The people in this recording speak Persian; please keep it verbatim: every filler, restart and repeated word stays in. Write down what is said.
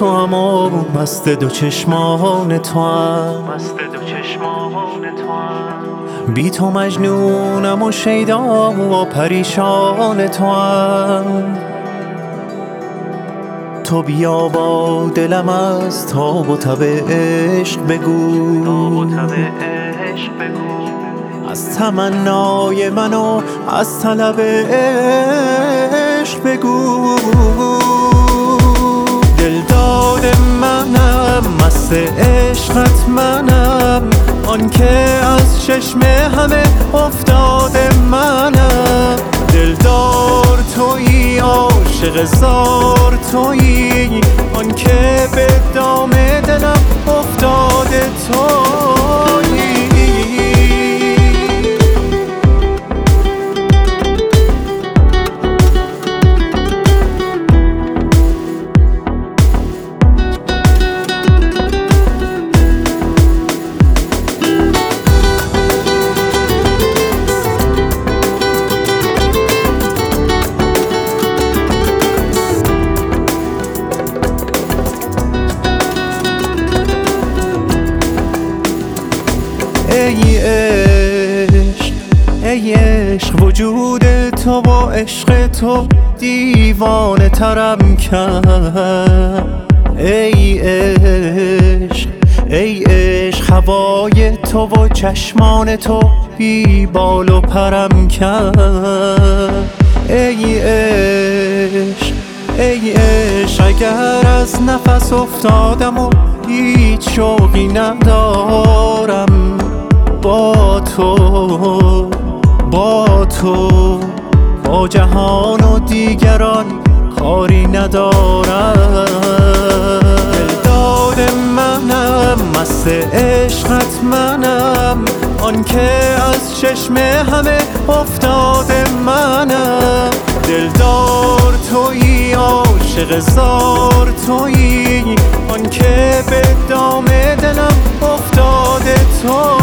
تو هم و مست دو چشمان تو هم مست دو چشمان تو هم بی تو مجنونم و شیدا و پریشان تو هم تو بیا با دلم از تاب و تب عشق بگو تاب و تب عشق بگو از تمنای من و از طلب عشق بگو دلداد منم مست عشقت منم آن که از چشم همه افتاده منم دلدار تویی عاشق زار تویی آن که به دام دلم افتاده تویی ای عشق ای عشق وجود تو با عشق تو دیوانه ترم کرد ای عشق ای عشق هوای تو و چشمان تو بی بال و پرم کرد ای عشق ای عشق اگر از نفس افتادم و هیچ شوقی ندارم با تو با تو با جهان و دیگران کاری ندارم دلداد منم مست عشقت منم آن که از چشم همه افتاده منم دلدار تویی عاشق زار تویی آن که به دام دلم افتاده تو